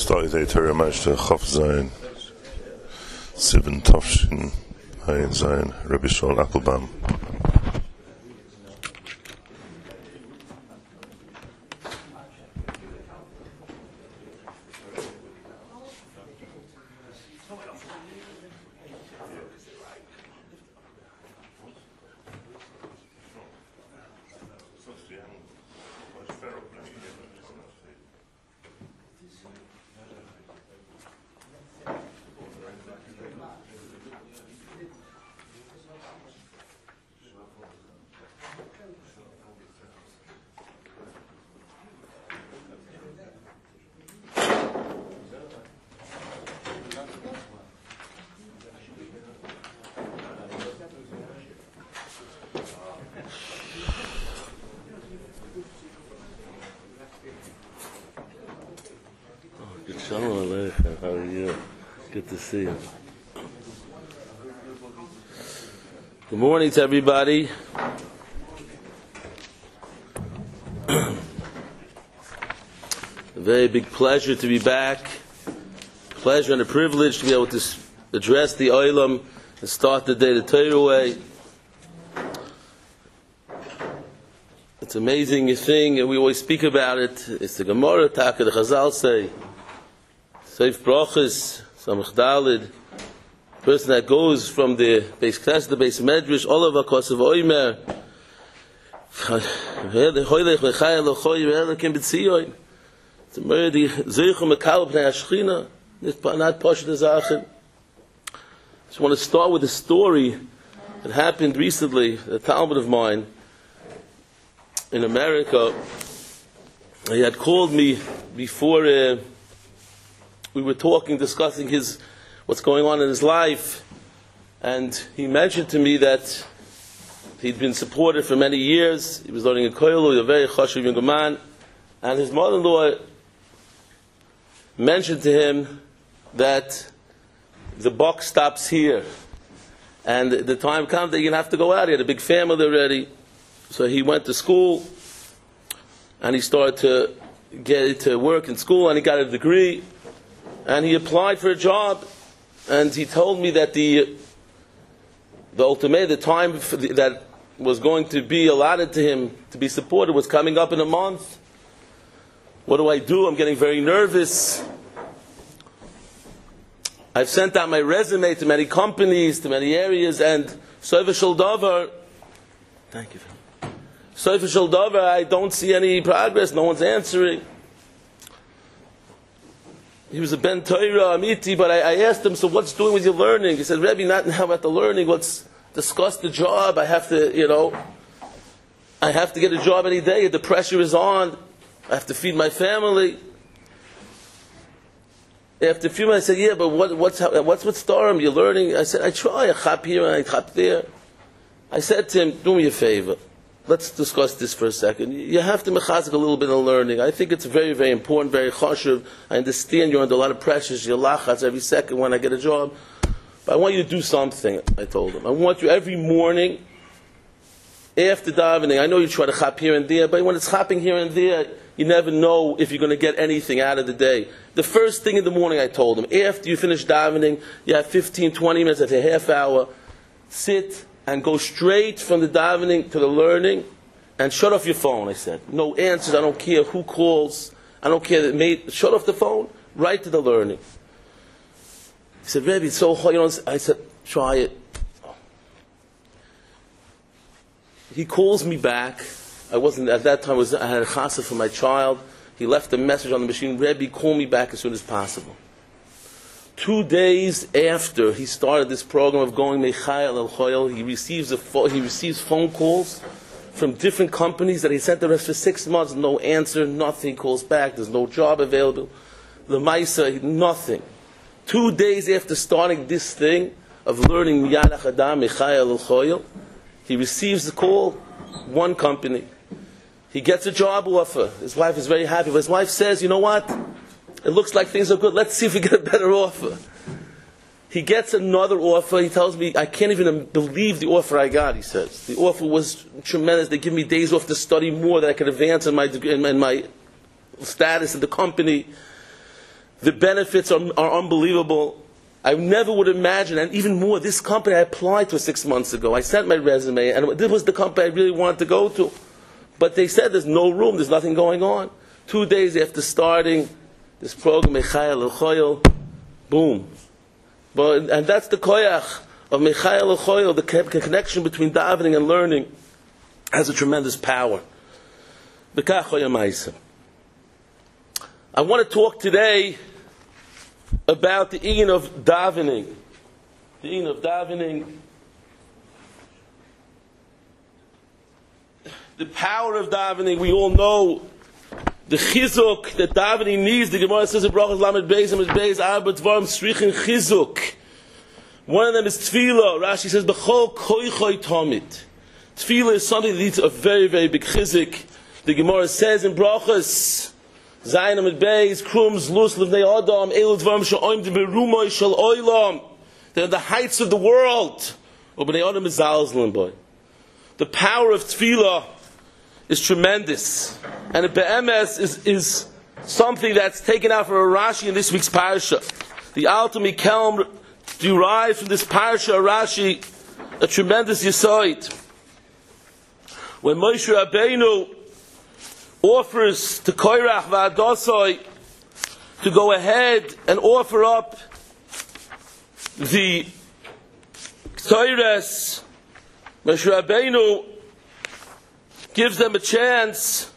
Story they Torah Meister Chof Zayin 7 Tafshin Ein Zayin Rabbi Shaul Appelbaum. Shalom Aleichem, how are you? Good to see you. Good morning to everybody. A very big pleasure to be back. Pleasure and a privilege to be able to address the Olam and start the day the Torah way. It's an amazing thing, and we always speak about it. It's the Gemara, Taka, the Chazal say, Seif Brachas, Samach Dalid, person that goes from the base class to the base medrash, all of our course of Oimer, it's a murder, Zeichum Mekal B'nei Ashchina, it's not Posh the Zachin. I just want to start with a story that happened recently, a Talmud of mine in America. He had called me before we were talking, discussing what's going on in his life, and he mentioned to me that he'd been supported for many years. He was learning in Koilu, he was a very chashuv young man, and his mother-in-law mentioned to him that the buck stops here, and the time comes that you're going to have to go out. He had a big family already, so he went to school, and he started to get to work in school, and he got a degree. And he applied for a job, and he told me that the ultimate, the time that was going to be allotted to him to be supported was coming up in a month. What do I do? I'm getting very nervous. I've sent out my resume to many companies, to many areas, and Sofer Shel Davar, thank you. Sofer Shel Davar, I don't see any progress. No one's answering. He was a Ben Torah, Amiti, but I asked him, so what's doing with your learning? He said, Rebbe, not now about the learning, let's discuss the job. I have to get a job any day. The pressure is on. I have to feed my family. After a few minutes, I said, yeah, but what's with Starim? You're learning? I said, I try. I chop here and I chop there. I said to him, do me a favor. Let's discuss this for a second. You have to mechazik a little bit of learning. I think it's very, very important, very chashuv. I understand you're under a lot of pressures. You're lachats every second when I get a job. But I want you to do something, I told him. I want you every morning, after davening, I know you try to chop here and there, but when it's chopping here and there, you never know if you're going to get anything out of the day. The first thing in the morning, I told him, after you finish davening, you have 15, 20 minutes, that's a half hour, sit and go straight from the davening to the learning, and shut off your phone, I said. No answers, I don't care who calls, I don't care, shut off the phone, right to the learning. He said, Rebbe, it's so hard, I said, try it. He calls me back. I wasn't, at that time, I had a chasa for my child. He left a message on the machine, Rebbe, call me back as soon as possible. 2 days after he started this program of going Mechayel El Choyel, he receives phone calls from different companies that he sent the rest for 6 months, no answer, nothing. He calls back, there's no job available. The Maisa, nothing. 2 days after starting this thing of learning Miyad Adam Mechayel El Choyel, he receives the call, one company. He gets a job offer. His wife is very happy. But his wife says, you know what? It looks like things are good. Let's see if we get a better offer. He gets another offer. He tells me, I can't even believe the offer I got, he says. The offer was tremendous. They give me days off to study more, that I could advance in my status in the company. The benefits are unbelievable. I never would imagine, and even more, this company I applied to 6 months ago. I sent my resume, and this was the company I really wanted to go to. But they said there's no room, there's nothing going on. 2 days after starting this program, Mechayel L'Choyel, boom. And that's the koyach of Mechayel L'Choyel, the connection between davening and learning has a tremendous power. I want to talk today about the Iyun of davening. The Iyun of davening. The power of davening, we all know the chizuk that davening needs. The Gemara says in Brachos Lamed Beis and Beis Arba Dvarim Tzrichin chizuk. One of them is tefillah. Rashi says b'chol koichoi tomit. Tefillah is something that needs a very, very big chizuk. The Gemara says in Brachos Zayin Amid Beis Krums Lus Livnei Adam Elu Dvarim Sha'oim D'Berumoi Shal Oilam. They're the heights of the world. B'nei Adam is Zalzlin, boy. The power of tefillah is tremendous, and the be'emes is something that's taken out from a Rashi in this week's parasha. The Alter Mikelm derives from this parasha Rashi a tremendous yesod. When Moshe Rabbeinu offers to Korach v'Adosai to go ahead and offer up the Torahs, Moshe Rabbeinu gives them a chance.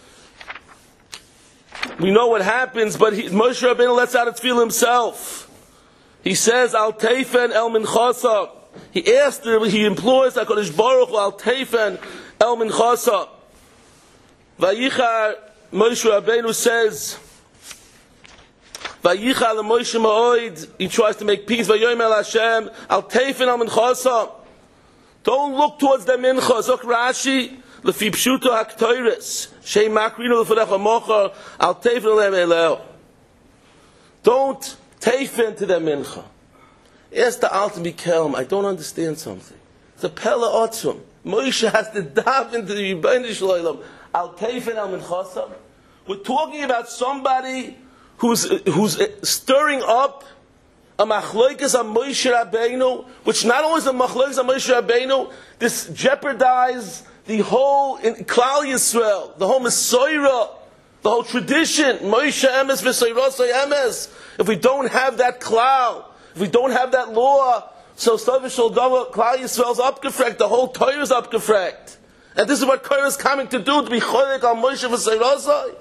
We know what happens, but Moshe Rabbeinu lets out a tefillah himself. He says, Al Teifen El Minchasa. He asked her, he implores HaKadosh Baruch Hu, Al Teifen El Minchasa. Vayichar, Moshe Rabbeinu says, Vayichar le Moshe Ma'oid. He tries to make peace. Vayomer El Hashem, Al Teifen El Minchasa. Don't look towards the mincha. Zok Rashi, Lefi Pshuto HaKtoires, Shei Makrino L'Fanecha Mocha, Al Teifen Lehem Eleo. Don't teifen to the mincha. Ask the Alter Mikelm, I don't understand something. It's a Pella Otzum. Moshe has to dive into the Yibbein Shloilam. Al Teifen El Minchasam. We're talking about somebody who's stirring up a machloikas on Moshe Rabbeinu, which not only is a machloikas on Moshe Rabbeinu, this jeopardizes the whole Klal Yisrael, the whole Mesorah, the whole tradition. Moshe Emes v'Seirosai Emes. If we don't have that Klal, if we don't have that law, so Stavishol Dava Klal Yisrael's upgefrekt, the whole Torah is upgefrekt. And this is what Korah is coming to do, to be cholik on Moshe v'Seirosai.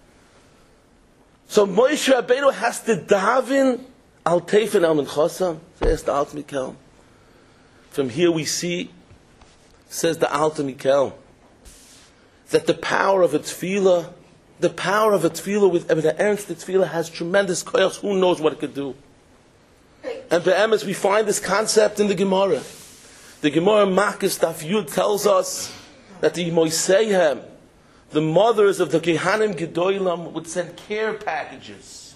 So Moshe Rabbeinu has to daven Al Teifen El Minchasam. Says the Alter Mikelm. From here we see, says the Alter Mikelm, that the power of a tefillah, with the ernst the tefillah has tremendous koyach. Who knows what it could do? And be'emes, we find this concept in the Gemara. The Gemara Makis Daf Yud tells us that the Moiseihem, the mothers of the Kehanim Gedolim, would send care packages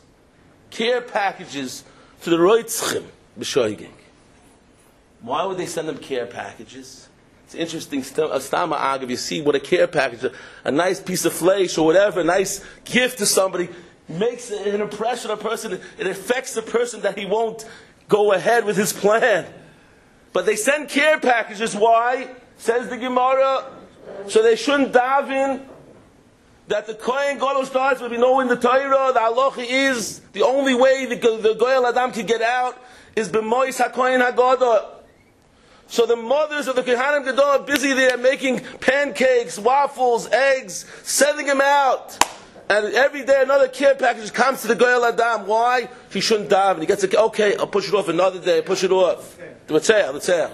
to the Roitzchim b'shoigig. Why would they send them care packages? It's interesting. Stama Agav, you see what a care package, a nice piece of flesh or whatever, a nice gift to somebody, makes an impression on a person. It affects the person that he won't go ahead with his plan. But they send care packages. Why? Says the Gemara, so they shouldn't daven that the Kohen Gadol starts with, we know in the Torah, the halacha is, the only way the Goyal Adam can get out is b'mois HaKohen HaGadol. So the mothers of the Kehanim Gadol are busy there making pancakes, waffles, eggs, sending them out. And every day another care package comes to the Goyal Adam. Why? He shouldn't daven. He gets okay, I'll push it off another day, push it off. The Tzeh.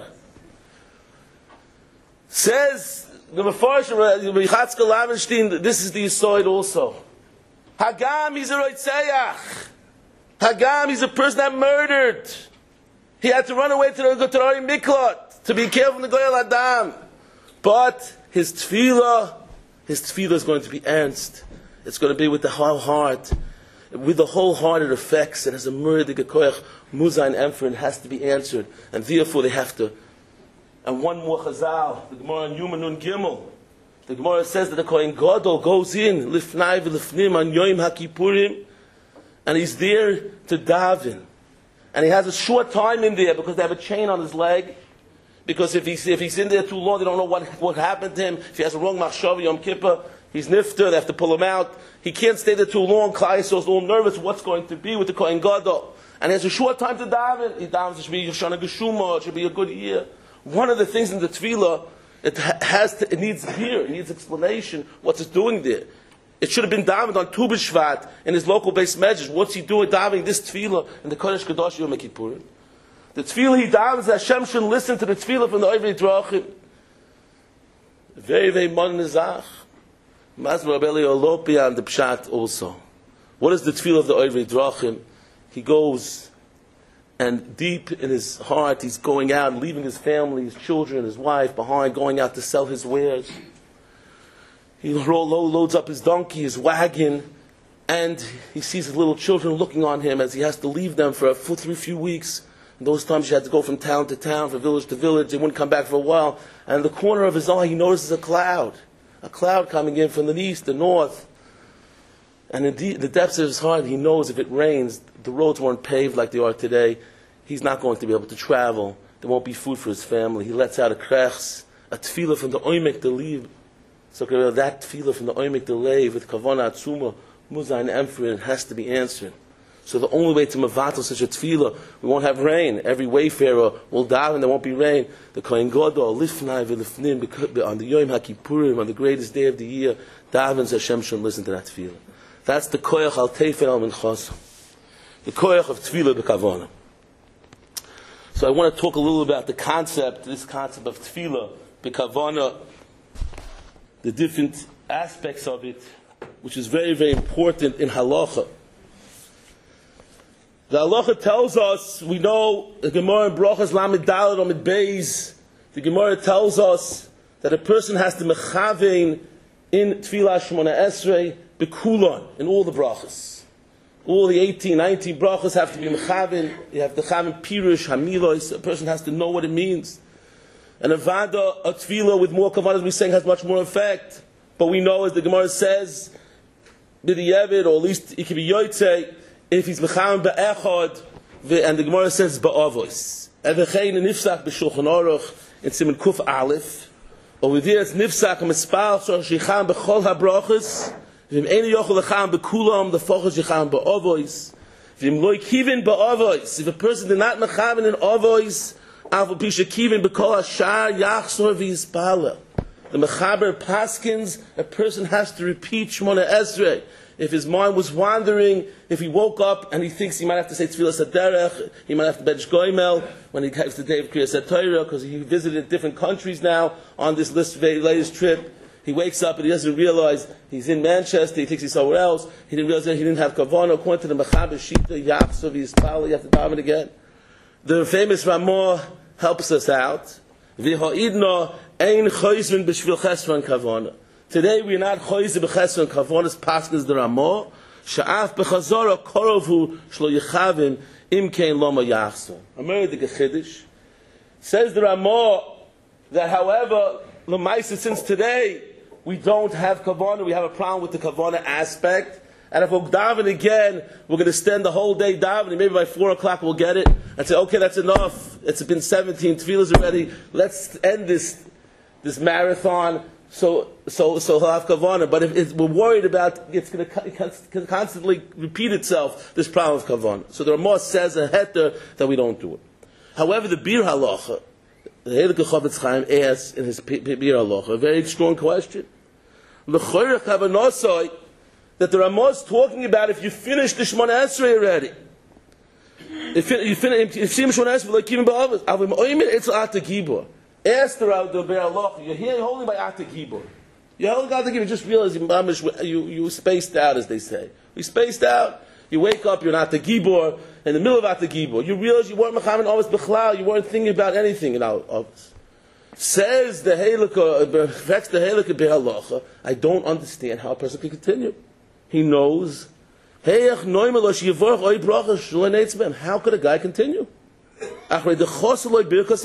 Says the Mefarshim, Yichatzkel Lavenstein, this is the Yisoid also. Hagam, he's a Roitzeach. Hagam, he's a person that murdered. He had to run away to the Torah Miklot to be careful from the Goyal Adam. But his tefillah is going to be ernst. It's going to be with the whole heart. With the whole heart it affects, and as a murder, the Gekoyach, Muzayin Emfer, has to be answered. And therefore they have to. And one more Chazal, the Gemara on Yuma Nun Gimel. The Gemara says that the Kohen Gadol goes in, Lifnai v'Lifnim, on Yom HaKippurim, and he's there to daven. And he has a short time in there because they have a chain on his leg. Because if he's in there too long, they don't know what happened to him. If he has a wrong machshava Yom Kippur, he's nifter, they have to pull him out. He can't stay there too long. Klal Yisrael's a little nervous what's going to be with the Kohen Gadol. And he has a short time to daven. He davens, it should be Shana Geshuma, it should be a good year. One of the things in the tefillah, it needs here, it needs explanation, what's it doing there. It should have been davened on Tu B'Shvat in his local base measures. What's he doing davening this tefillah in the Kodesh Kadosh Yom Kippurim? The tefillah he davens, Hashem should listen to the tefillah from the Oivei Drachim. Very, very modern nizach. Mazmor Rabbi Olopia and the Pshat also. What is the tefillah of the Oivei Drachim? He goes, and deep in his heart, he's going out and leaving his family, his children, his wife behind, going out to sell his wares. He loads up his donkey, his wagon, and he sees his little children looking on him as he has to leave them for a few weeks. In those times, he had to go from town to town, from village to village. They wouldn't come back for a while. And in the corner of his eye, he notices a cloud coming in from the east, the north. And in the depths of his heart, he knows if it rains, the roads weren't paved like they are today. He's not going to be able to travel. There won't be food for his family. He lets out a krechs, a tefillah from the Oimek Delev. So that tefillah from the Oimek Delev with Kavanah Atzuma, Muzah and Emfrin, it has to be answered. So the only way to mevatel such a tefillah, we won't have rain. Every wayfarer will daven, there won't be rain. The Kohen Gadol, lifnai v'lifnim, on the Yom HaKippurim, on the greatest day of the year, davens Hashem should listen to that tefillah. That's the koyach al tefer al minchas. The koyach of tefillah b'kavanah. So I want to talk a little about this concept of tefillah b'kavanah, the different aspects of it, which is very, very important in halacha. The halacha tells us, we know, the Gemara in Brachas Lamed Daled Amid Beis, the Gemara tells us that a person has to mechavein in Tefillah Shemona Esrei b'kulon, in all the brachas. All the 18, 19 brachas have to be mechavein. You have to mechavein pirush, hamilos. A person has to know what it means. And a tefillah with more kavanah, as we're saying, has much more effect. But we know, as the Gemara says, b'di'evid, or at least it can be yotzei, if he's mechavein ba'echad, and the Gemara says ba'avos. Evechein nifsak b'shulchan aruch in Siman Kuf Aleph. Over there it's nifsak mispal shecham b'chol habrachas. V'im eini yochel lecham b'kulam the fochas shecham ba'avos. V'im loy kivin ba'avos. If a person did not mechavein in avos, avu pisha kivin b'kol hashar yachzor v'yispala. The mechaber paskins, a person has to repeat Shemona Esrei. If his mind was wandering, if he woke up and he thinks he might have to say Tefillah Saderech, he might have to Bedsh Goimel when he has the day of Kriyas Torah, because he visited different countries now on this latest trip. He wakes up and he doesn't realize he's in Manchester, he thinks he's somewhere else. He didn't realize that he didn't have Kavanah. According to the Mechaber Shita, Yachsov, Yispal, you have to daven again. The famous Ramah helps us out. V'ha'idna ein choizrin b'shvil chesron Kavanah. Today we are not choyze b'chesron Kavanah's paskas the Ramah. Sha'af b'chazora korovu shlo yechavim imkein loma yachson. Amar the Gechidish says the Ramah that, however, l'maisa, since today we don't have Kavanah, we have a problem with the Kavanah aspect. And if we'll daven again, we're going to spend the whole day davening. Maybe by 4 o'clock we'll get it and say, okay, that's enough. It's been 17 tefillahs already. Let's end this marathon. So he'll have Kavanah. But if we're worried about it's going to constantly repeat itself, this problem of Kavanah. So the Ramah says a heter that we don't do it. However, the Bir Halacha, the Heilige Chavetz Chaim asks in his Bir Halacha a very strong question. L'choyrech Kavanosoi, that the Ramah is talking about if you finish the Shemona Esrei already. If you finish Shemona Esrei, like even ba'avos, avim oimer etzel ata gibor. Ask the Be'er Halacha, you're here holding by ata gibor. You're holding ata gibor, just realize you spaced out, as they say. We spaced out. You wake up, you're not the gibor, in the middle of ata gibor. You realize you weren't mechaven avos b'chlal, you weren't thinking about anything in avos. Says the Heilige Be'er Halacha, I don't understand how a person can continue. He knows. How could a guy continue? You're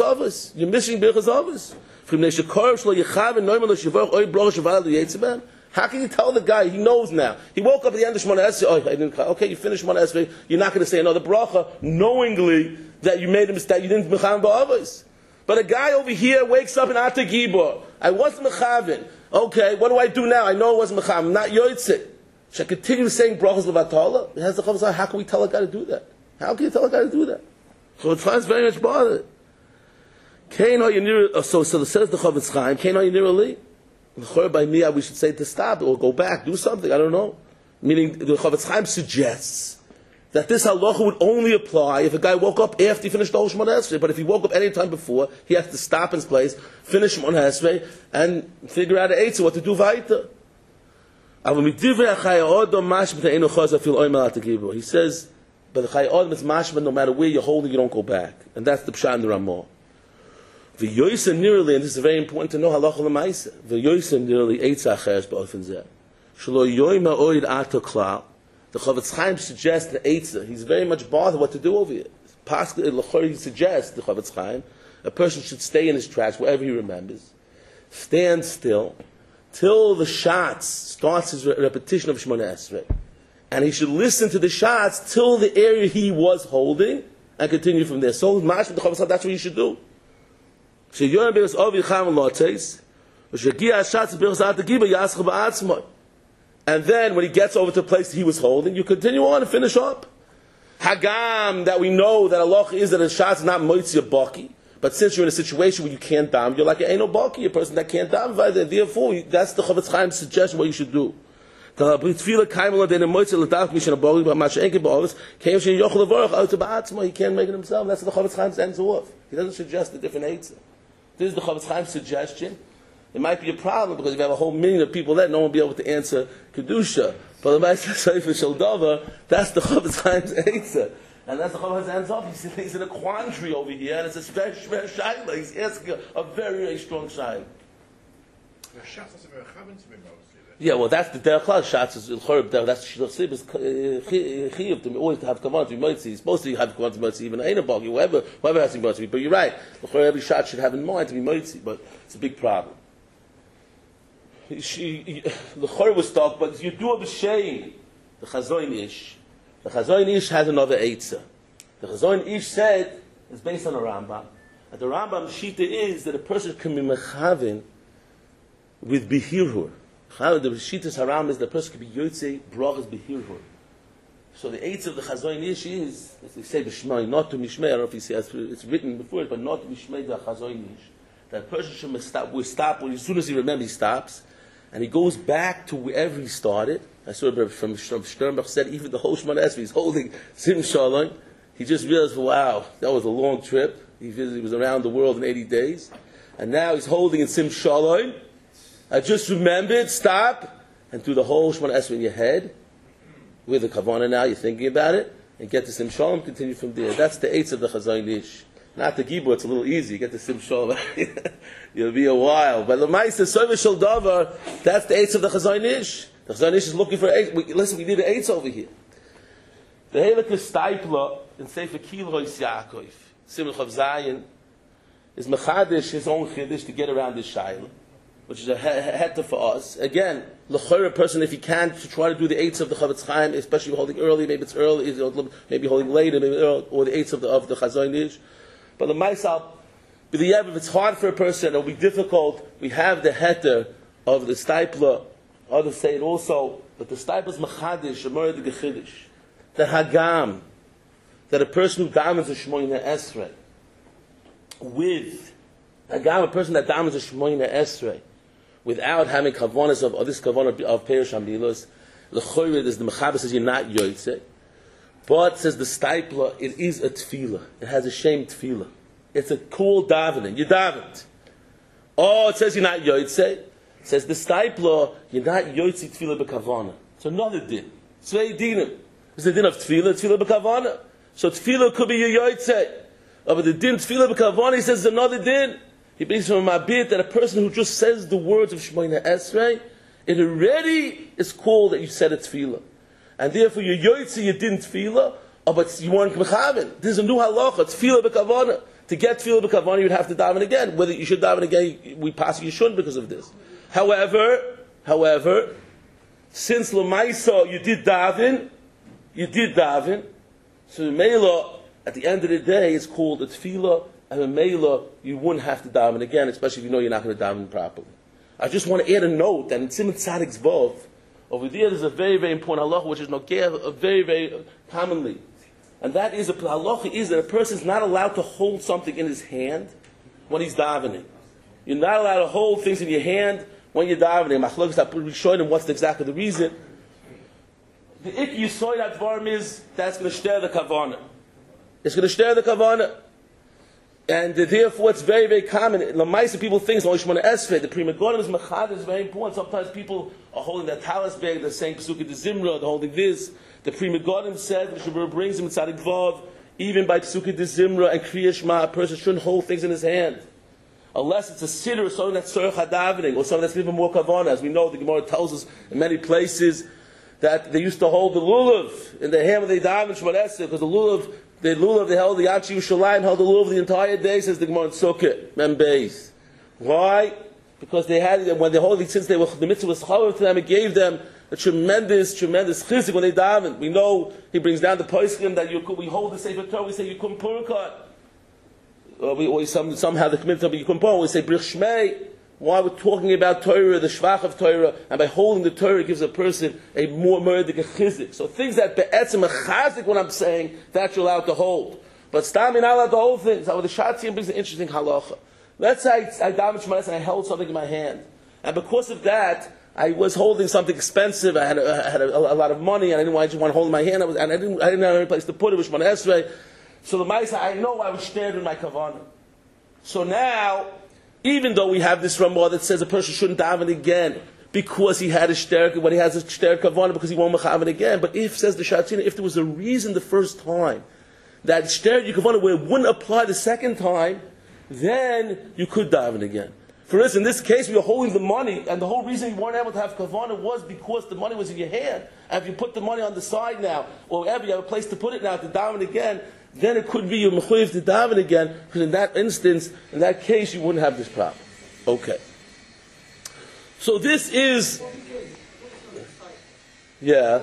missing birchas avos. How can you tell the guy? He knows now. He woke up at the end of Shemona Esrei. Oh, I didn't. Okay, you finished Shemona Esrei. You're not going to say another bracha, knowingly that you made a mistake. You didn't mechavin ba'avos. But a guy over here wakes up in Ata Gibor. I wasn't mechavin. Okay, what do I do now? I know it wasn't mechavin. I'm not yotzei. Should I continue saying brachas levatala? It has the Chofetz Chaim. How can we tell a guy to do that? How can you tell a guy to do that? So Chofetz Chaim is very much bothered. So says the Chofetz Chaim, Kein ha'yinir li. By me, we should say to stop or go back, do something. I don't know. Meaning, the Chofetz Chaim suggests that this halacha would only apply if a guy woke up after he finished the whole Shemona Esrei. But if he woke up any time before, he has to stop in his place, finish Shemona Esrei, and figure out a what to do weiter. He says, but the Chai Adam is mashma, no matter where you're holding, you don't go back. And that's the Pshat in the Ramah. The Yoysa nearly, and this is very important to know, halacha l'maisa. The Yoysa nearly eitz acheres ba'ofen zeh. Shelo yoyma oid ato klal. The Chofetz Chaim suggests the eitza. He's very much bothered what to do over here. Pascal Lachori suggests the Chofetz Chaim a person should stay in his tracks wherever he remembers, stand still till the shots starts his repetition of Shemona Esrei, and he should listen to the shots till the area he was holding and continue from there. So much the Chofetz Chaim, that's what you should do. And then when he gets over to the place he was holding, you continue on and finish up. Hagam, that we know that Allah is that a shot is not moitzi a baki, but since you're in a situation where you can't dam, you're like an no baki, a person that can't dam. Therefore, that's the Chofetz Chaim's suggestion what you should do. He can't make it himself. That's what the Chofetz Chaim ends off. He doesn't suggest a different eitzah. This is the Chofetz Chaim's suggestion. It might be a problem because if you have a whole million of people there, no one will be able to answer Kedusha. But the Ma'aseh Sefer Shel Davar, that's the Chofetz Chaim's eitzah. And that's the Chofetz Chaim's off. He's in a quandary over here, and it's a very shayla. He's asking a very, very strong shayla. Yeah, well, that's the derech klal. Shatz is chorb. That's shidduch sib is chiyuv to always have kavanah to be moitzi. He's supposed to have kavanah to be moitzi, even ein bagi, whoever has to be moitzi. But you're right. Every shat should have in mind to be moitzi, but it's a big problem. The chorb was stuck, but you do a b'shein. The Chazon Ish. The Chazon Ish has another eitzah. The Chazon Ish said it's based on a Rambam. And the Rambam shita is that a person can be mechavin with bihirhur. The Shitas Haram is the person can be Yotzei Brachas Behirhur. So the eighth of the Chazon Ish is, as they say, B'Shmai, not to Mishmei. I don't know if he says it's written before it, but not to Mishmei the Chazon Ish. That person should stop. As soon as he remembers, he stops, and he goes back to wherever he started. I saw it from Sternbach said even the whole Shemona Esrei, he's holding Sim Shalom. He just realized, wow, that was a long trip. He was around the world in 80 days, and now he's holding in Sim Shalom. I just remembered, stop, and do the whole Shemona Esrei in your head, with the Kavanah now, you're thinking about it, and get to Sim Shalom, continue from there. That's the eighth of the Chazon Ish. Not the Gibor, it's a little easy, you get to Sim Shalom, you'll be a while. But the Ma'aseh Sefer Shel Davar, that's the eighth of the Chazon Ish. The Chazon Ish is looking for eight. Listen, we need an eighth over here. The Heilige Steipler, in Sefer Kilrois Yaakov, Simon Chav Zayin, is Mechadish, his own Chiddush, to get around this Shaila, which is a heta for us. Again, l'chor a person, if he can't, to try to do the eights of the Chofetz Chaim, especially holding early, maybe it's early, maybe holding later, maybe early, or the eights of the Chazon Ish. But the Maisal, if it's hard for a person, it'll be difficult. We have the heter of the Steipler. Others say it also, but the Steipler's machadish, the gechidish, the hagam, that a person who damens a Shemona Esrei with hagam, a person that damens a Shemona Esrei without having kavanas of this kavanah of Perush Hamilos, l'choyred is the Mechaber says you're not yotzei, but says the Steipler, it is a tefillah. It has a shame tefillah. It's a cool davening. You davened. Oh, it says you're not yotzei. It says the Steipler, you're not yotzei tefillah b'kavanah. It's another din. It's very dinim. It's the din of tefillah b'kavanah. So tefillah could be your yotzei. But the din tefillah b'kavanah, he says, is another din. He brings from a bit that a person who just says the words of Shemona Esrei, it already is called that you said a tefillah. And therefore you yotzei, you didn't tefillah, but you weren't mechavin. There's a new halacha, tefillah b'kavanah. To get tefillah b'kavanah, you'd have to daven again. Whether you should daven again, we pass you shouldn't because of this. However, since Lamaisa you did daven, so Mela, at the end of the day, it's called a tefillah, and a Mela, you wouldn't have to daven again, especially if you know you're not going to daven properly. I just want to add a note that in Simon Tzadik's Vav, over there's a very, very important halacha, which is nogeh very, very commonly. And that is, a halacha is that a person is not allowed to hold something in his hand when he's davening. You're not allowed to hold things in your hand when you're davening. Machlokes are showing him what's exactly the reason. The ik yisoid advarim is that's going to stir the kavanah. It's going to stir the kavanah. And therefore it's very, very common. Lamaisa people think, only Shemona Esrei, the Pri Megadim is machad is very important. Sometimes people are holding their talis bag, they're saying Pesukei de Zimra, they're holding this. The Pri Megadim said, the Shabbat brings him in Tzadik Vav, even by Pesukei de Zimra and Kriya Shema, a person shouldn't hold things in his hand. Unless it's a siddur or something that's Tzorech HaDavening, or something that's even more kavanah. As we know, the Gemara tells us in many places that they used to hold the lulav in their hand when they daven Shemona Esrei, because the lulav they held, the Yad Yerushalayim held the lulav the entire day, says the Gemara in Sukkot, Mem Beis. Why? Because they had, when they hold it, since they were, the mitzvah was chayav to them, it gave them a tremendous chizik when they daven. We know, he brings down the poskim that we hold the Sefer Torah, we say Yikum Purkat. Somehow the commitment of Yikum Purkat, we say Brich Shmei. Why we're talking about Torah, the shvach of Torah, and by holding the Torah gives a person a more murdik, a chizik. So things that be'etzim a chazik, what I'm saying, that you're allowed to hold. But stam, you're not allowed to hold things. The Shatzim brings an interesting halacha. Let's say I daven Shemona and I held something in my hand. And because of that, I was holding something expensive, I had a lot of money, and I didn't want to hold it in my hand, and I didn't have any place to put it, with Shemona Esrei. So the Maisa, I know I was stared in my kavanah. So now, even though we have this Ramah that says a person shouldn't daven again because he had a shter, when he has a shter kavanah, because he won't mechaven again. But if, says the Shatzina, if there was a reason the first time that shter kavanah where it wouldn't apply the second time, then you could daven again. For instance, in this case, we were holding the money, and the whole reason you weren't able to have kavanah was because the money was in your hand. And if you put the money on the side now, or wherever you have a place to put it now to daven again, then it could be you're mechuyev to daven again, because in that instance, in that case, you wouldn't have this problem. Okay. So this is, yeah.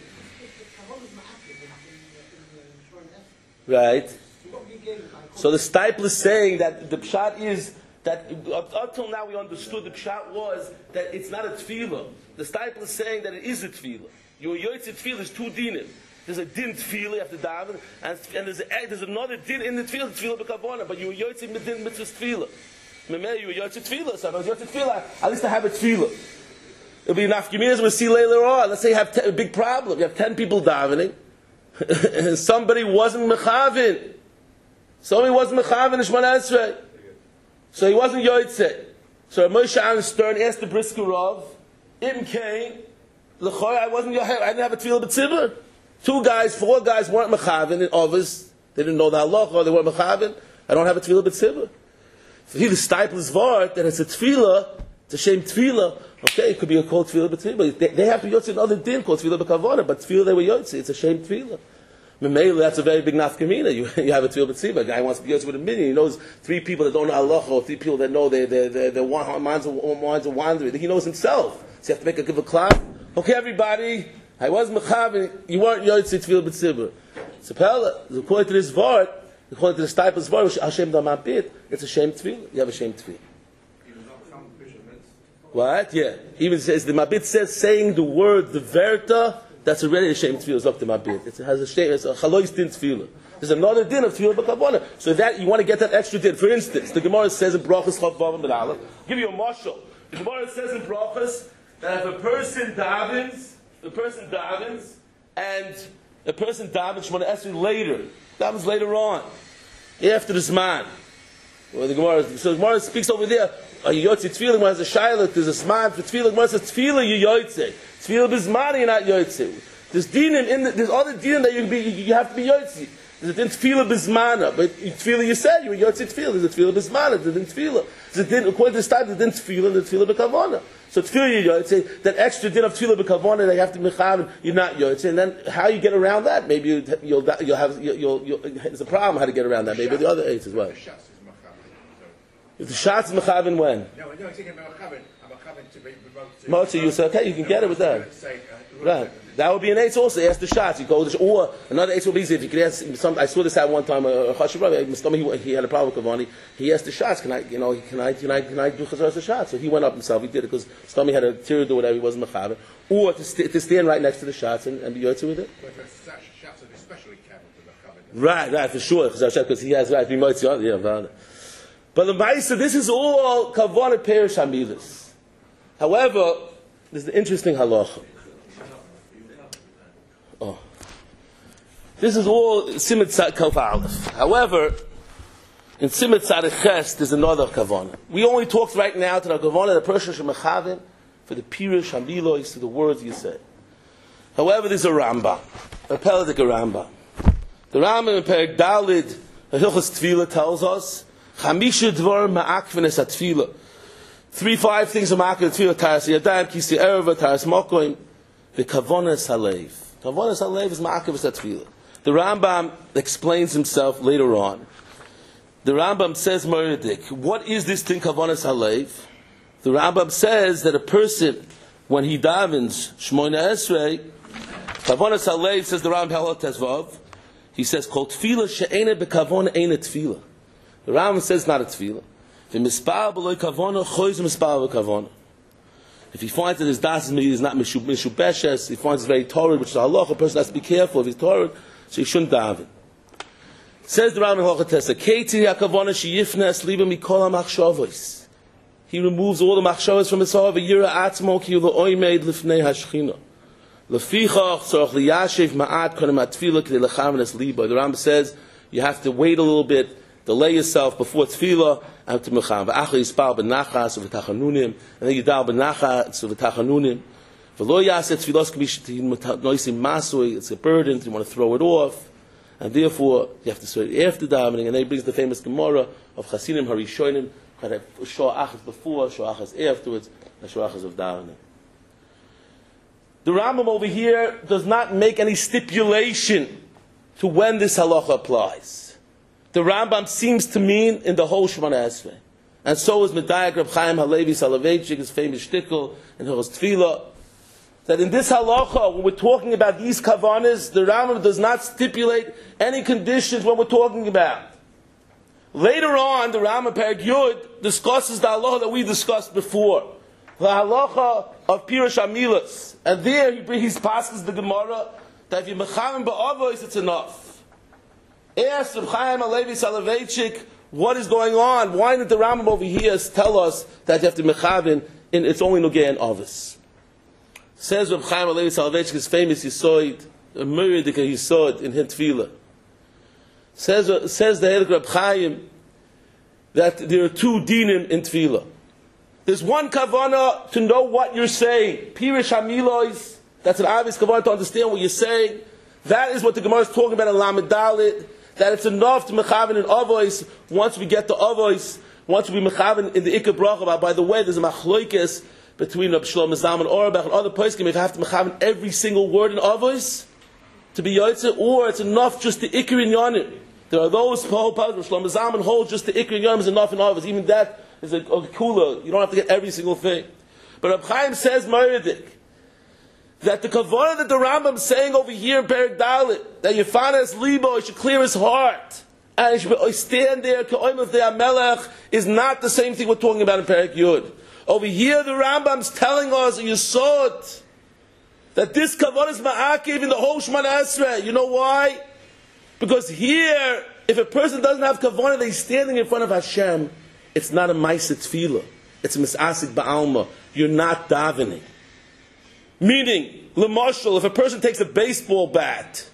Right. So the Steipler is saying that the pshat is that up till now we understood the pshat was that it's not a tefillah. The Steipler is saying that it is a tefillah. Your yotzei tefillah is two dinim. There's a din tefillah, you have to daven, and there's another din in the tefillah b'kavona, but you were yotzei midin mitzvah tefillah. Memeh, you were yotzei tefillah, so if I was yotzei tefillah, at least I have a tefillah. It'll be enough. Give me as we'll see later on. Let's say you have a big problem. You have 10 people davening, and somebody wasn't mechavin. Somebody wasn't mechavin in Shemona Esrei. So he wasn't yotzei. So Moshe Aaron Stern asked the Brisker Rav, Ibn Cain, I didn't have a tefillah b'tzibur. 4 guys weren't mechavin in others. They didn't know the halacha, they weren't mechavin. I don't have a tefillah b'tzibur. So he, the Steipler's vart, that it's a tefillah, it's a shame tefillah. Okay, it could be called tefillah b'tzibur. They have to yotzi another din called tefillah b'kavona, but tefillah they were yotzi. It's a shame tefillah. Memela, that's a very big nafkamina. You have a tefillah b'tzibur. A guy wants to be yotzi with a million. He knows 3 people that don't know halacha, or 3 people that know their minds are wandering. He knows himself. So you have to give a clap. Okay, everybody. I was mechaven, you weren't yotzei tefillah b'tzibur. So Pella, according to this vart, according to the Steipler's vart, Hashem damapit, it's a shame tefillah. You have a shame tefillah. What? Yeah. Even says the mabit says saying the word the verta, that's already a shame tefillah. Zok the mabit. It has a shame. It's a chalois din tefillah. There's another din of tefillah b'kavona. So that you want to get that extra din. For instance, the Gemara says in Brachos Chav Vav and Aleph. Give you a mashal. The Gemara says in Brachos that if a person davens, and a person davens Shemona Esrei davens later on, after the Zman. Well, the Gemara speaks over there. You yotzei tefillah, when there's a shayla, there's a Zman for tefillah. The Gemara says tefillah you yotzei, tefillah b'zman you're not yotzei. There's dinim there's other dinim that you have to be yotzei. There's a din tefillah b'zmana, but tefillah you said you were yotzei tefillah. There's a tefillah b'zmana, there's a din tefillah. There's a din according to this type, there's a din tefillah and the tefillah b'kavona. So tefillah you yotzei, that extra din of tefillah b'kavona that you have to mechaven, you're not yotzei. And then how you get around that? Maybe you'll there's a problem how to get around that. Maybe the other eight as well. If the shatz mechaven when? No, I'm thinking about mechaven. Motzi, you say, okay, you can get it with that. Right. That would be an eight also. Ask the shots. You go, or another eight would be if you could ask some. I saw this at one time. He had a problem with Kavani. He asked the shots. Can I do chazar the shots? So he went up himself. He did it because Stomach had a tear to whatever. He wasn't mechaber. Or to stand right next to the shots and be yotze with it. Right, for sure. Because he has right. Yeah, but the Maisa, this is all Kavanah Perish Hamilas. However, there's the interesting halacha. Oh. This is all Simet Kaf Aleph. However, in Simet Tzaddik Ches, there's another Kavanah. We only talked right now to the Kavanah, the person Shemachavin, for the Perish Hamilos, to the words you say. However, there's a Rambam, a Peladik Rambam. The Rambam in Perek Dalid, Hilchos Tefillah tells us, Chamisha Dvar Ma'akvin Es HaTefillah. 3-5 things are Ma'akvin Tefillah, Taras Yadayim, Kisi Erva, Taras Mokoim, the Kavanah Es Halev. Kavanah Es Halev is Ma'akvin Es HaTefillah. The Rambam explains himself later on. The Rambam says, Meridik, what is this thing Kavanah Es Halev? The Rambam says that a person, when he davens Shmoina Esrei, Kavanah Es Halev, says the Rambam Halot Tezvav, he says, Kol Tefillah she'ena bekavon eina Tefillah. The Rambam says not a Tefillah. If he finds that his das is not mishubeshes, he finds it's very torrid, which is a halacha, a person has to be careful if he's torrid, so he shouldn't daven. Says the Rambam Halachah Tessa, Keiti hakavona sheyifnes liba mikol hamachshavos. He removes all the machshavos from his heart. V'yira atzmo ki u'lo'oimed lifnei hashchina. Lefichach tzorach liyashiv ma'at konem atfila k'dei lechavenes liba. The Rambam says you have to wait a little bit, delay yourself before tefillah and to mecham. V'achli yispal b'nachas v'tachanunim, and then you dal b'nachas v'tachanunim. V'lo yaset tefillos k'mish noisim masui. It's a burden. You want to throw it off, and therefore you have to say it after davening. And then he brings the famous Gemara of Chasidim Harishonim. Shor achas before, shor achas afterwards, and shor achas of davening. The Rambam over here does not make any stipulation to when this halacha applies. The Rambam seems to mean in the whole Shemona Esrei. And so is Medayek Reb Chaim Halevi Soloveitchik, his famous shtickle in Hilchos Tefillah, that in this halacha, when we're talking about these kavanas, the Rambam does not stipulate any conditions when we're talking about. Later on, the Rambam Perek Yud discusses the halacha that we discussed before, the halacha of Pirush Hamilas, and there he's passes the Gemara that if you mechavim ba'avos, it's enough. Ask Reb Chaim Halevi Soloveitchik what is going on. Why did the Rambam over here tell us that you have to mechavim in it's only nogei and avos? Says Reb Chaim Halevi Soloveitchik, his famous Yisoid, a myriad Yisoid in Tefillah. Says the Heilig Reb Chaim that there are two dinim in Tefillah. There's one kavanah to know what you're saying. Pirush Hamilos, that's an obvious kavanah to understand what you're saying. That is what the Gemara is talking about in Lamed Dalet, that it's enough to mechaven in avos. Once we get to avos, once we mechaven in the Ikar Bracha. By the way, there's a machloikes between Reb Shlomo Zalman Auerbach and other poskim if you have to mechaven every single word in avos to be yotze, or it's enough just the Ikar in Yonim. There are those who Shlomo Zalman holds just the Ikar in Yonim is enough in avos. Even that is a kula. You don't have to get every single thing. But Reb Chaim says Meridik that the kavanah that the Rambam is saying over here in Perek Dalet, that Yefanes Libo, he should clear his heart, and he should stand there, K'oim of the Amelech, is not the same thing we're talking about in Perek Yud. Over here the Rambam's telling us, and you saw it, that this kavanah is ma'akiv in the whole Shemona Esrei. You know why? Because here, if a person doesn't have kavanah that he's standing in front of Hashem, it's not a ma'aseh tefillah. It's a misasik ba'alma. You're not davening. Meaning, l'mashal, if a person takes a baseball bat,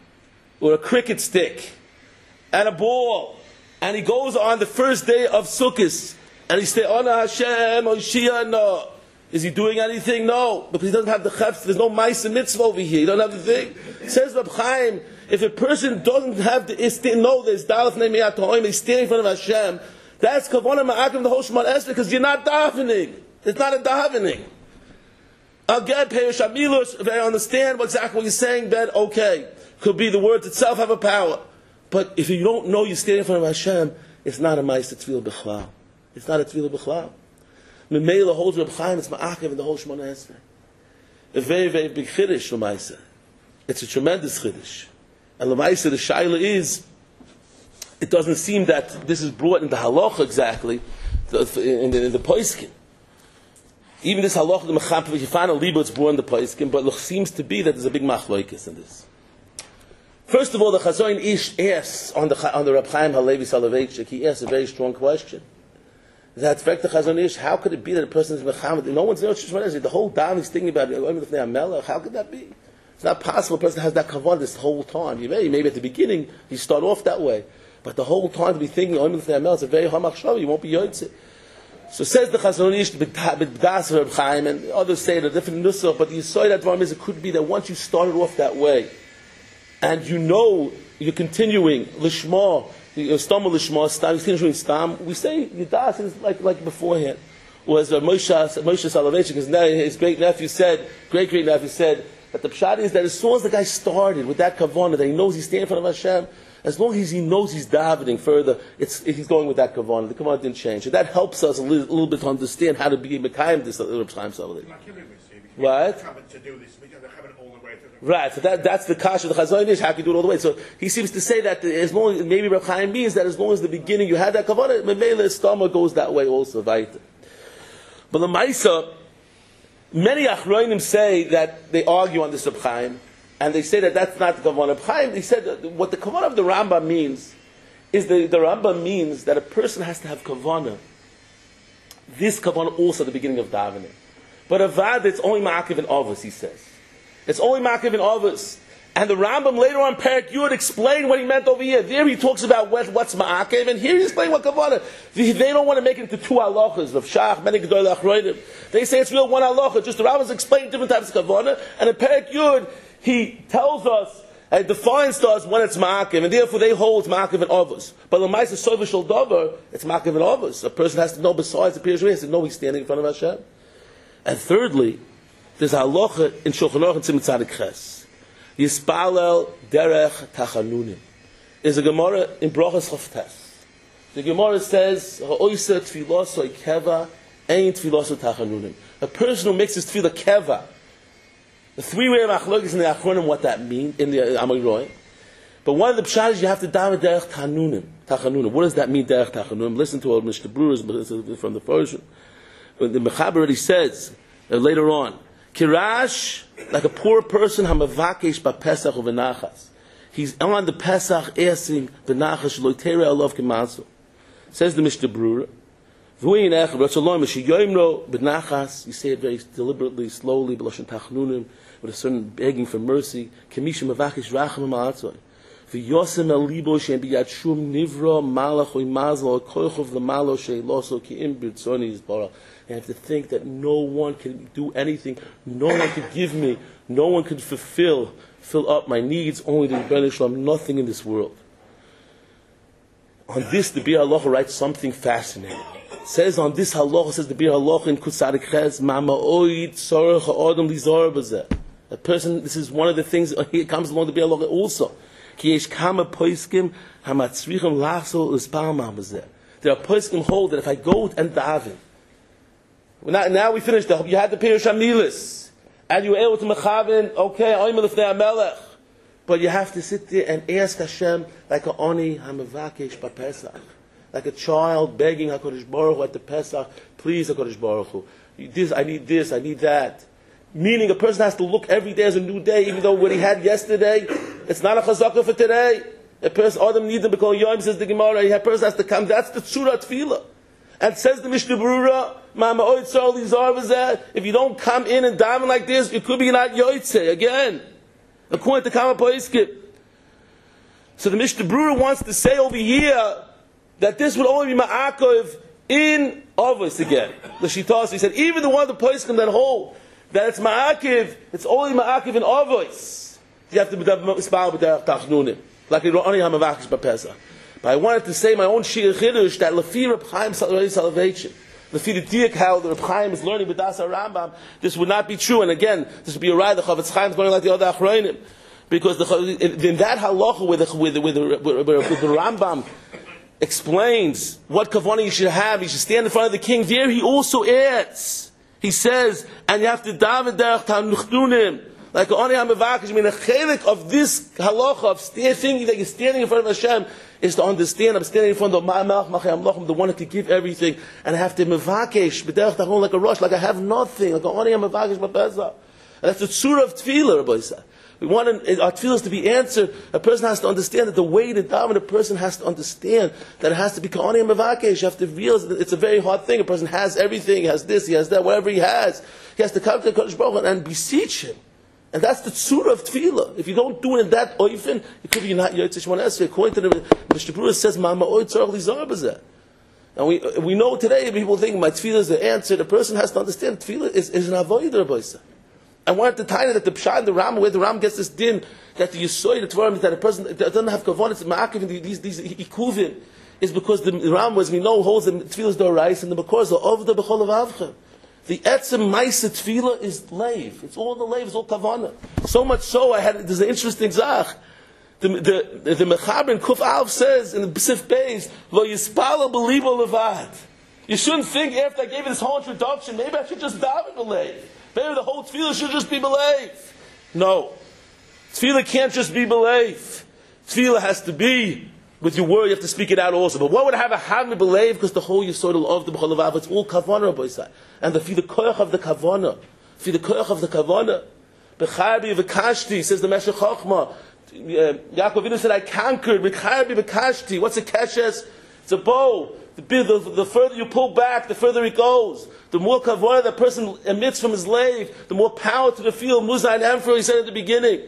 or a cricket stick, and a ball, and he goes on the first day of Sukkot, and he says, Ona Hashem, Oshia, no. Is he doing anything? No. Because he doesn't have the chefs. There's no ma'aseh mitzvah over here. He doesn't have the thing. Says Reb Chaim, if a person doesn't have the there's dalaf ne'miyat ha'oim, he's standing in front of Hashem, that's kavanah ma'akim the whole Shemona Esrei, because you're not davening. It's not a davening. Again, Perish Hamilos, if I understand exactly what you're saying, then okay. Could be the words itself have a power. But if you don't know you're standing in front of Hashem, it's not a ma'aseh tefillah b'chlal. It's not a tefillah b'chlal. Memela holds Reb Chaim, it's ma'akev in the whole Shemona Esrei. A very, very big chiddush, L'maisa. It's a tremendous chiddush. And L'maisa, the shaila is, it doesn't seem that this is brought in the halacha exactly, in the poiskin. Even this halacha, the mechampah, if you find a libo, it's brought in the poiskin, but it seems to be that there's a big machloikis in this. First of all, the Chazoin Ish asks on the Reb Chaim Halevi Soloveitchik, he asks a very strong question. That fact, the Chazoin Ish, how could it be that a person is mechamed? No one's knows the whole down is thinking about how could that be? It's not possible a person has that kavanah this whole time. Maybe at the beginning you start off that way, but the whole time to be thinking it's a very hamachshava. You won't be yotzei. So says the Chazoin Ish b'das Reb Chaim, and others say the different nusach, but you saw that one is it could be that once you started off that way, and you know you're continuing lishma, stam lishma, stam, continuing stam. We say Yudas is like beforehand. Or as Moshe Soloveitchik, his great nephew said, great nephew said that the pshat is that as soon as the guy started with that kavanah, that he knows he's standing in front of Hashem, as long as he knows he's davening further, he's going with that kavanah. The kavanah didn't change, and that helps us a little bit to understand how to be mekayim this Reb Chaim Soloveitchik. Right. Right, so that's the kasha, the Chazoin Ish, how can you do it all the way? So he seems to say that as long as, maybe Reb Chaim means that as long as the beginning you had that kavanah, Memele stomach goes that way also, right? But the Maisa, many Achronim say that they argue on this Reb Chaim, and they say that that's not the kavanah. Reb Chaim, he said that what the kavanah of the Rambam means is the Rambam means that a person has to have kavanah. This kavanah also at the beginning of davening. But avad, it's only ma'akiv and avos, he says. It's only Makiv and Avos. And the Rambam later on, Perek Yud, explained what he meant over here. There he talks about what's Ma'akiv, and here he's explaining what Kavanah. They don't want to make it into two halachas of Shach, many Gedolei Achronim. They say it's real one halacha. Just the Rambam's explaining different types of Kavanah, and in Perek Yud, he tells us, and defines to us when it's Ma'akiv, and therefore they hold it's Ma'akiv and Avos. But the L'maisa Sovish Shel Dover, it's Ma'akiv and Avos. A person has to know besides the Pirush, he has to know he's standing in front of Hashem. And thirdly, there's a halacha in Shulchan Aruch and Tzimtzum Tzadik Ches. Yispalel derech tachanunim. There's a Gemara in Brachos Choftes. The Gemara says, Ha'oisa tfiloso keva, ein tfiloso tachanunim. A person who makes his tefillah keva. The three-way of machlokes in the Achronim, what that means, in the Amoraim. But one of the pshat is you have to daven derech tachanunim. What does that mean, derech tachanunim? Listen to what Mr. Brewer is from the version. But the Mechaber already says, later on, Kirash, like a poor person, hamavakesh ba Pesach or v'nachas. He's on the Pesach asking v'nachas shloitera alav k'maso. Says the Mishnah Brura, v'huyin echad ratzalom sheyoimro v'nachas. You say it very deliberately, slowly, b'loshen tachnunim, with a certain begging for mercy. K'mishim mavakesh racham ma'atzoi. V'yosem el libo she'en b'yad shum nivra malach oy mazal koichov l'malo she'loso ki'im b'rtzoni yizbarach. I have to think that no one can do anything, no one can give me, no one can fill up my needs, only the Rebbeinu Shalom, nothing in this world. On this, the Bir Halacha writes something fascinating. It says on this Halacha, says the Bir Halacha in Kutzadik Ches, Mama Oid Tzorech Ha'odam Lizor B'zeh. A person, this is one of the things, here comes along the Bir Halacha also. Ki yesh kama poiskim hamatzrichim lachzol l'spal ma'b'zeh. There are poiskim hold that if I go and daven, now we finished. You had the Pirush Hamilis, and you were able to mechaven. Okay, Oimel Lifnei HaMelech, but you have to sit there and ask Hashem like a oni hamavakesh b'Pesach, like a child begging Hakadosh Baruch Hu at the Pesach. Please, Hakadosh Baruch Hu, I need this, I need that. Meaning, a person has to look every day as a new day, even though what he had yesterday, it's not a chazakah for today. A person, Adam needs to become Yom, says the Gemara. A person has to come. That's the Tzura Tefillah. And says the Mishnah Brura, if you don't come in and daven like this, you could be not yoytze again, according to Kama Poiskip. So the Mishnah Brura wants to say over here that this would only be ma'akov in Avos again. The Shitas, he said, even the one of the Poiskim that hold that it's ma'akiv, it's only ma'akiv in Avos. You have to be tachnunim, like you only have mavakish b'Pesach. But I wanted to say my own Shir Chidush that Lefi Reb Chaim Salvation, Lefi the Diak, how the Reb Chaim is learning B'das HaRambam, this would not be true. And again, this would be a right. The Chavetz Chaim is going like the other Achronim, because in that halacha with the Rambam explains what kavanah you should have. You should stand in front of the king. There he also adds. He says, and you have to daven derech tanuchnunim. Like Ani HaMevakesh, I mean, a chelik of this halacha of thinking that you're standing in front of Hashem is to understand I'm standing in front of Ma'amelch Machei Amlochim, the one that could give everything, and I have to mevakesh b'derech tachon like a rush, like I have nothing, like Ani HaMevakesh b'pezah. And that's the tzura of tefillah, Rabbi Yisrael. We want our tefillahs to be answered. A person has to understand that the way to daven, a person has to understand that it has to be Ani HaMevakesh. You have to realize that it's a very hard thing. A person has everything, he has this, he has that, whatever he has to come to the Kodesh Baruch Hu and beseech him. And that's the tzura of tefillah. If you don't do it in that oifen, it could be not Yotzei Shemona Esrei. According to the Mishnah Berurah, says Ma'ama Oy Tzarech Lizar B'zeh. And we know today people think my tefillah is the answer. The person has to understand tefillah is an avodah, Rabbi Yisrael. I want to tell you that the Pshat, the Ram, where the Ram gets this din that the Yisoy, the Tvarim, that a person that doesn't have kavanah, it's ma'akiv in these ikuvim, is because the Ram, as we know, holds the tefillah is dorais and the makor is the ovda b'chol avavcha. The etzem ma'aseh tefillah is leiv. It's all the leiv. It's all kavanah. So much so, there's an interesting zach. The Mechaber in Kuf Alf says in the B'sif Beis, lo yispala b'libo levad. You shouldn't think after I gave you this whole introduction, maybe I should just daven b'leiv. Maybe the whole tefillah should just be b'leiv. No. Tefillah can't just be b'leiv. Tefillah has to be with your word, you have to speak it out also. But what would I have a havmi b'leiv? Because the whole yisod of the b'chol levav, it's all kavanah, Rabbi Yisrael. And the koyach of the kavanah, b'chabi v'kashti, says the Meshech Chochmah. Yaakov Avinu said, I conquered, b'chabi v'kashti. What's a keshes? It's a bow. The further you pull back, the further it goes. The more kavanah that person emits from his lave, the more power to the field. Muzayin Emperor, he said at the beginning.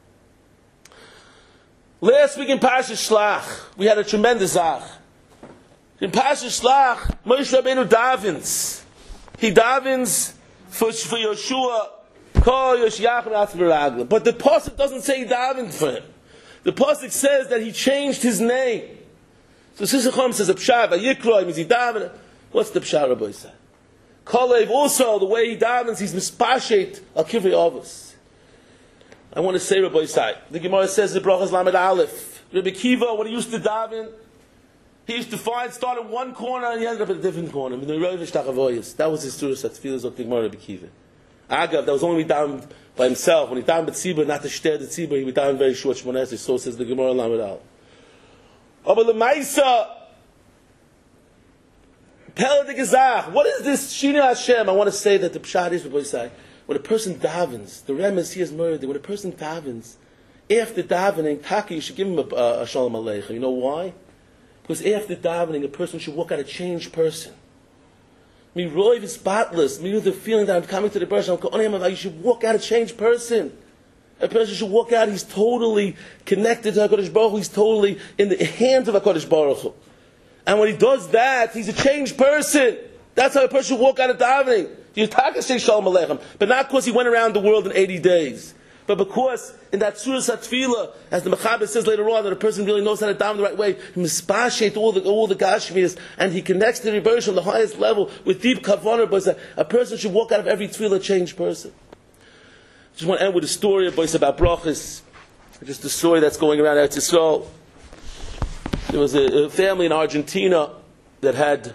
Last week in Parashat Shlach, we had a tremendous zach. In Parashat Shlach, Moshe Rabbeinu davens. He davens for Yeshua, Kol Yoshiach V'Atzmi. But the pasuk doesn't say he davens for him. The pasuk says that he changed his name. So Sisachom says a pshat, Vayikra, means he daven. What's the pshat, Rabbi Yisrael? Kalev also, the way he davens, he's mispashet al kivrei avos. I want to say, Rabbi Yisrael, the Gemara says the brachas lamed aleph. Rabbi Kiva, when he used to daven, he used to start in one corner and he ended up in a different corner. That was his surah at tefillah of the Gemara Rabbi Kiva. Agav, that was only down by himself. When he davened b'tzibur, not to shter the tzibur, he would daven very short Shmoneh Esrei. So says the Gemara lamed aleph. Aber l'maisa, Pel de Gezach. What is this Shina Hashem? I want to say that the pshat is, Rabbi Yisrael, when a person davens, the Remez he is murdered. When a person davens, after davening, Taki, you should give him a Shalom Aleichem. You know why? Because after davening, a person should walk out a changed person. Me roiv is spotless. Me with the feeling that I'm coming to the Baruch, you should walk out a changed person. A person should walk out, he's totally connected to HaKadosh Baruch Hu. He's totally in the hands of HaKadosh Baruch Hu. And when he does that, he's a changed person. That's how a person should walk out of davening. You say Shalom Aleichem, but not because he went around the world in 80 days. But because in that Surah Satfila, as the Mechaber says later on, that a person really knows how to daven the right way, he mispashet all the Gashmias, and he connects to the Rebbeinu on the highest level with deep kavanah. But a person should walk out of every tefillah a changed person. I just want to end with a story about brachas. Just a story that's going around Eretz Yisrael. There was a family in Argentina that had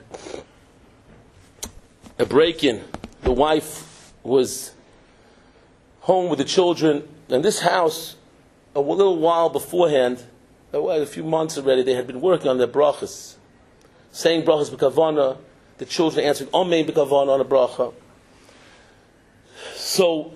a break-in. The wife was home with the children, and this house, a little while beforehand, a few months already, they had been working on their brachas, saying brachas b'kavana. The children answered Amen b'kavana on a bracha. So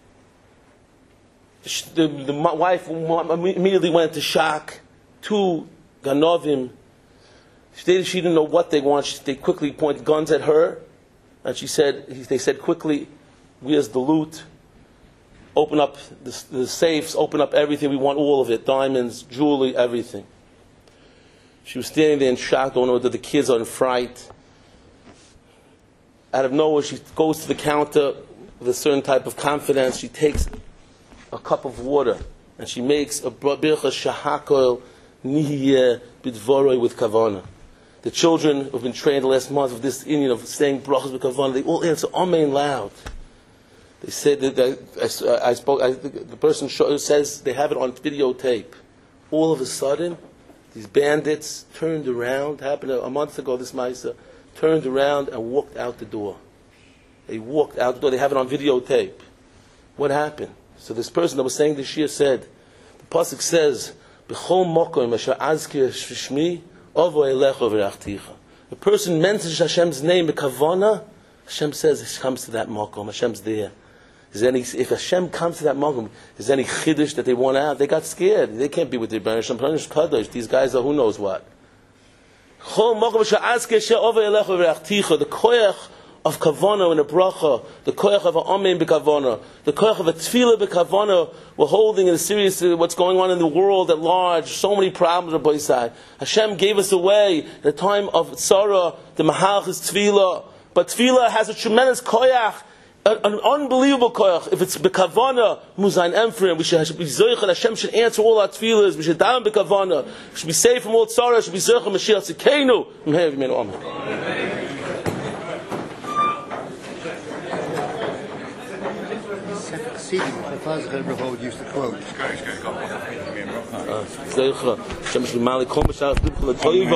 the wife immediately went into shock. Two ganovim. She didn't know what they want. They quickly pointed guns at her, and they said quickly, "Where's the loot? Open up the safes. Open up everything. We want all of it: diamonds, jewelry, everything." She was standing there in shock, don't know whether the kids are in fright. Out of nowhere, she goes to the counter with a certain type of confidence. She takes a cup of water and she makes a bircha shahakol nihiyeh bidvoroi with kavana. The children who've been trained the last month of this Indian of saying brachas with kavana, they all answer amen loud. They said that the person says they have it on videotape. All of a sudden, These bandits turned around, happened a month ago, this Maisa, turned around and walked out the door. They walked out the door, they have it on videotape. What happened? So this person that was saying the Shia said, the Pasuk says, B'chol mokom asher azkir shmi, ovo elecha v'rachticha. The person mentions Hashem's name, Kavana, Hashem says, it comes to that mokom, Hashem's there. If Hashem comes to that mokum, is there any chiddush that they want out? They got scared. They can't be with the Hashem. These guys are who knows what. The koyach of kavana and a bracha, the koyach of a amen b'kavana, the koyach of a tefillah b'kavana, we're holding in a serious what's going on in the world at large. So many problems are boisai. Hashem gave us a way at the time of tzara. The mahalach is tefillah, but tefillah has a tremendous koyach. An unbelievable koyach. If it's bekavana, muzayin emfrim, we should be zoich, Hashem should answer all our tefillahs. We should down bekavana. We should be saved from all tzara. We should be zoich Mashiach Tzidkeinu. Amen. Seating, the Father Rebbe used to quote.